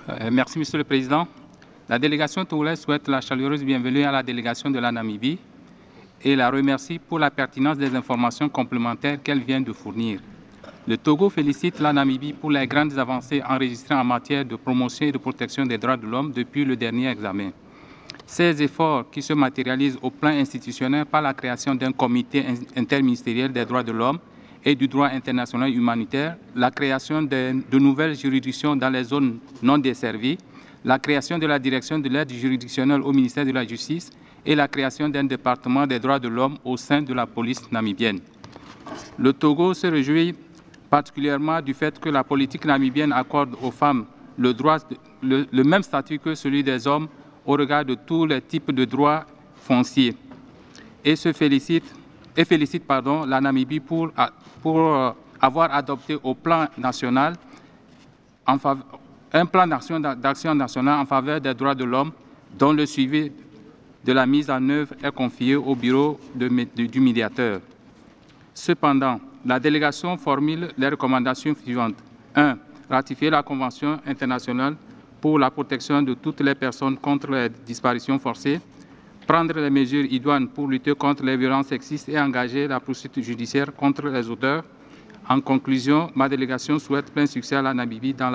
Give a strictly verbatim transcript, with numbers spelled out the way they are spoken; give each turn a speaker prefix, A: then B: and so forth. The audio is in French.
A: Euh, merci, Monsieur le Président. La délégation togolaise souhaite la chaleureuse bienvenue à la délégation de la Namibie et la remercie pour la pertinence des informations complémentaires qu'elle vient de fournir. Le Togo félicite la Namibie pour les grandes avancées enregistrées en matière de promotion et de protection des droits de l'homme depuis le dernier examen. Ces efforts qui se matérialisent au plan institutionnel par la création d'un comité interministériel des droits de l'homme et du droit international humanitaire, la création de, de nouvelles juridictions dans les zones non desservies, la création de la direction de l'aide juridictionnelle au ministère de la Justice et la création d'un département des droits de l'homme au sein de la police namibienne. Le Togo se réjouit particulièrement du fait que la politique namibienne accorde aux femmes le, droit, le, le même statut que celui des hommes au regard de tous les types de droits fonciers et se félicite, et félicite pardon, la Namibie pour, pour avoir adopté au plan national en faveur, un plan d'action national en faveur des droits de l'homme dont le suivi de la mise en œuvre est confié au bureau de, de, du médiateur. Cependant, la délégation formule les recommandations suivantes. un. Ratifier la Convention internationale pour la protection de toutes les personnes contre les disparitions forcées, prendre les mesures idoines pour lutter contre les violences sexistes et engager la poursuite judiciaire contre les auteurs. En conclusion, ma délégation souhaite plein succès à la Namibie dans la